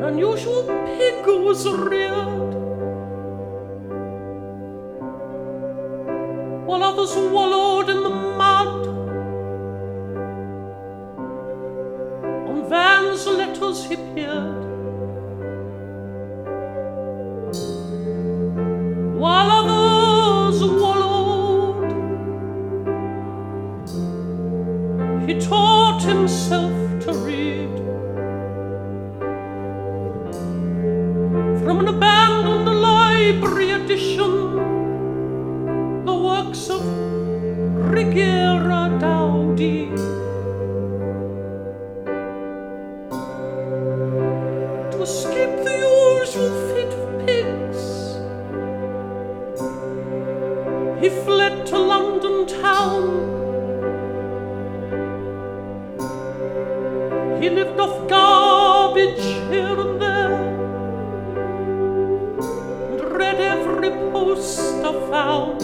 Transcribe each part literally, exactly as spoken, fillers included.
unusual pig was reared, while others wallowed in the mud. On Van's letters he peered, while others wallowed. He taught himself to read from an abandoned library edition, the works of Rigera Dowdy. To escape the usual fate of pigs, he fled to London town. He lived off garbage here and there, and read every poster found.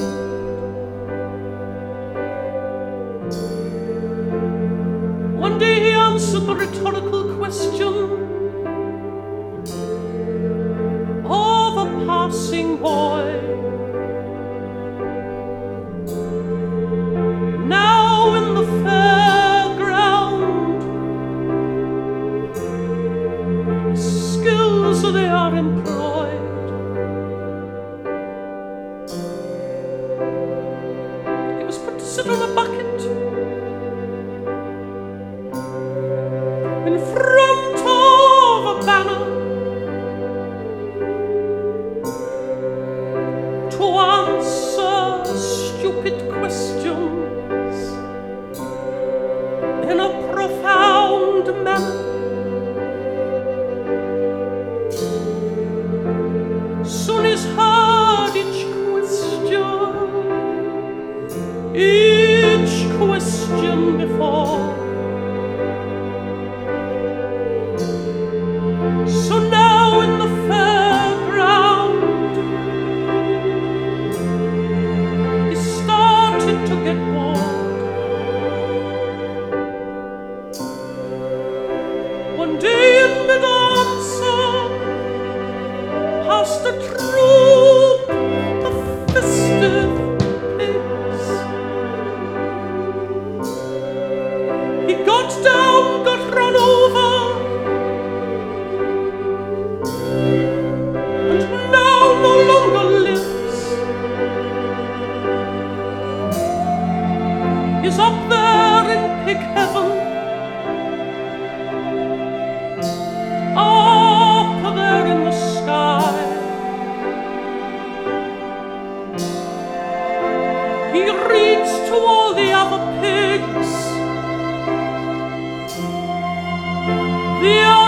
One day he answered the rhetorical question of a passing boy. Now in the fairground, skills they are employed. He was put to sit on a bucket in front of a banner to answer stupid questions in a profound manner. Soon he's heard each question, each question before. So now in the fairground, he started to get bored. One day in mid-answer, past a troop of festive pigs, he got down, got run over, and now no longer lives. He's up there in pig heaven, up there in the sky. He reads to all the other pigs, the